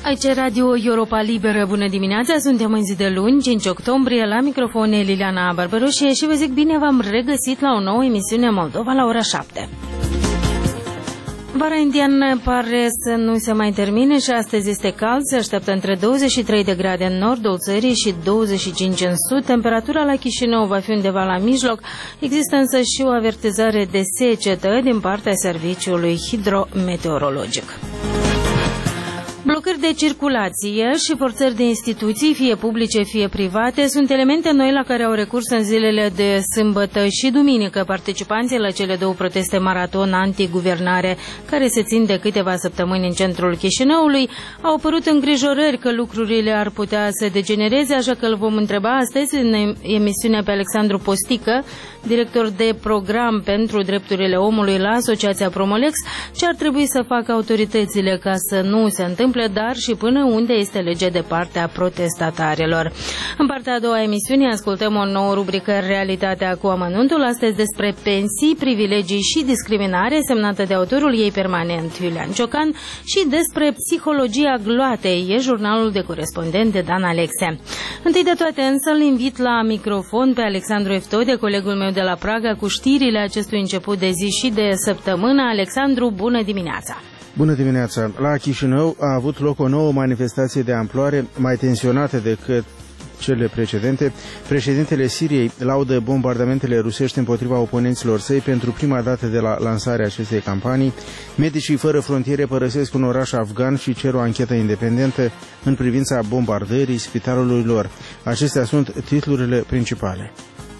Aici Radio Europa Liberă, bună dimineața, suntem în zi de luni, 5 octombrie, la microfon Liliana Barbaroșie și vă zic bine v-am regăsit la o nouă emisiune Moldova la ora 7. Vara indiană pare să nu se mai termine și astăzi este cald, se așteaptă între 23 de grade în nordul țării și 25 în sud. Temperatura la Chișinău va fi undeva la mijloc. Există însă și o avertizare de secetă din partea Serviciului Hidrometeorologic. Blocări de circulație și forțări de instituții, fie publice, fie private, sunt elemente noi la care au recurs în zilele de sâmbătă și duminică participanții la cele două proteste maraton antiguvernare care se țin de câteva săptămâni în centrul Chișinăului. Au apărut îngrijorări că lucrurile ar putea să degenereze, așa că îl vom întreba astăzi în emisiunea pe Alexandru Postică, director de program pentru drepturile omului la Asociația Promolex, ce ar trebui să facă autoritățile ca să nu se întâmple, dar și până unde este legea de partea protestatarilor. În partea a doua a emisiunii ascultăm o nouă rubrică Realitatea cu amănuntul, astăzi despre pensii, privilegii și discriminare, semnată de autorul ei permanent, Iulian Ciocan, și despre psihologia gloatei, e jurnalul de corespondent de Dan Alexe. Întâi de toate însă îl invit la microfon pe Alexandru Eftode, colegul meu de la Praga, cu știrile acestui început de zi și de săptămână. Alexandru, bună dimineața! Bună dimineața! La Chișinău a avut loc o nouă manifestație de amploare, mai tensionată decât cele precedente. Președintele Siriei laudă bombardamentele rusești împotriva oponenților săi pentru prima dată de la lansarea acestei campanii. Medicii fără frontiere părăsesc un oraș afgan și cer o anchetă independentă în privința bombardării spitalului lor. Acestea sunt titlurile principale.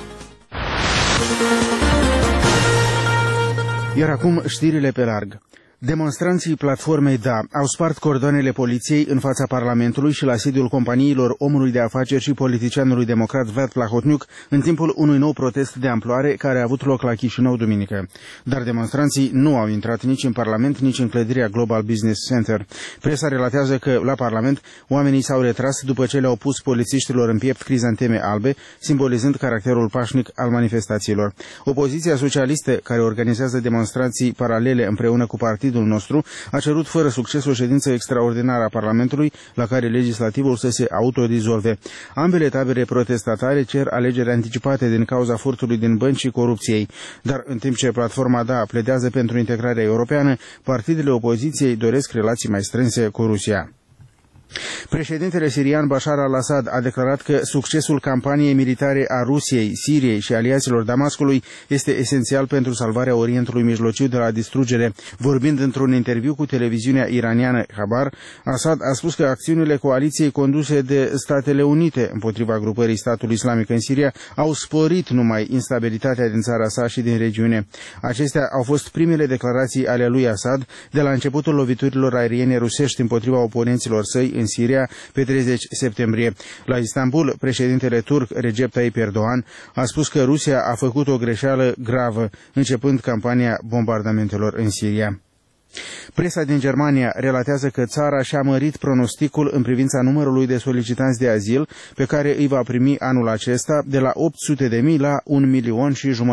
Iar acum știrile pe larg. Demonstranții platformei DA au spart cordoanele poliției în fața Parlamentului și la sediul companiilor omului de afaceri și politicianului democrat Vlad Plahotniuc în timpul unui nou protest de amploare care a avut loc la Chișinău duminică. Dar demonstranții nu au intrat nici în Parlament, nici în clădirea Global Business Center. Presa relatează că la Parlament oamenii s-au retras după ce le-au pus polițiștilor în piept crizanteme albe, simbolizând caracterul pașnic al manifestațiilor. Opoziția socialistă, care organizează demonstrații paralele împreună cu partidul nostru, a cerut fără succes o ședință extraordinară a Parlamentului la care legislativul să se autodizolve. Ambele tabere protestatare cer alegeri anticipate din cauza furtului din bănci și corupției, dar în timp ce platforma DA pledează pentru integrarea europeană, partidele opoziției doresc relații mai strânse cu Rusia. Președintele sirian Bashar al-Assad a declarat că succesul campaniei militare a Rusiei, Siriei și aliaților Damascului este esențial pentru salvarea Orientului Mijlociu de la distrugere. Vorbind într-un interviu cu televiziunea iraniană Khabar, Assad a spus că acțiunile coaliției conduse de Statele Unite împotriva grupării statului islamic în Siria au sporit numai instabilitatea din țara sa și din regiune. Acestea au fost primele declarații ale lui Assad de la începutul loviturilor aeriene rusești împotriva oponenților săi în Siria pe 30 septembrie. La Istanbul, președintele turc Recep Tayyip Erdogan a spus că Rusia a făcut o greșeală gravă începând campania bombardamentelor în Siria. Presa din Germania relatează că țara și-a mărit pronosticul în privința numărului de solicitanți de azil pe care îi va primi anul acesta de la 800.000 la 1,5 milion.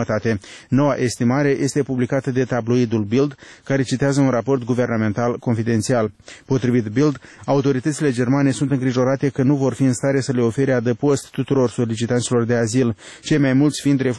Noua estimare este publicată de tabloidul Bild, care citează un raport guvernamental confidențial. Potrivit Bild, autoritățile germane sunt îngrijorate că nu vor fi în stare să le ofere adăpost tuturor solicitanților de azil, cei mai mulți fiind